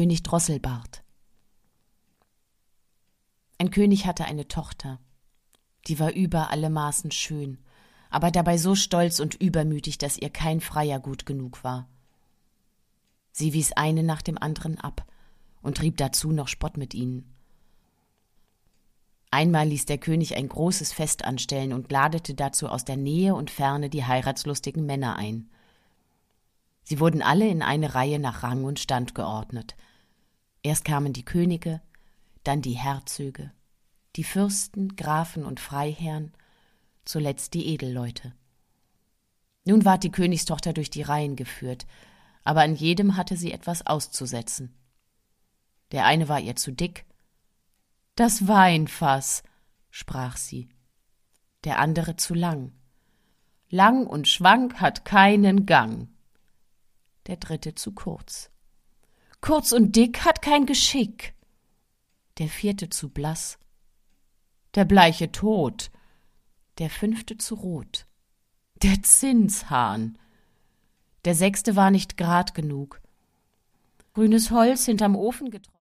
König Drosselbart. Ein König hatte eine Tochter, die war über alle Maßen schön, aber dabei so stolz und übermütig, dass ihr kein Freier gut genug war. Sie wies eine nach dem anderen ab und trieb dazu noch Spott mit ihnen. Einmal ließ der König ein großes Fest anstellen und ladete dazu aus der Nähe und Ferne die heiratslustigen Männer ein. Sie wurden alle in eine Reihe nach Rang und Stand geordnet. Erst kamen die Könige, dann die Herzöge, die Fürsten, Grafen und Freiherren, zuletzt die Edelleute. Nun ward die Königstochter durch die Reihen geführt, aber an jedem hatte sie etwas auszusetzen. Der eine war ihr zu dick. »Das Weinfass«, sprach sie. Der andere zu lang. »Lang und schwank hat keinen Gang.« Der dritte zu kurz. »Kurz und dick hat kein Geschick.« Der vierte zu blass. »Der bleiche Tod.« Der fünfte zu rot. »Der Zinshahn.« Der sechste war nicht grad genug. »Grünes Holz hinterm Ofen getrocknet.«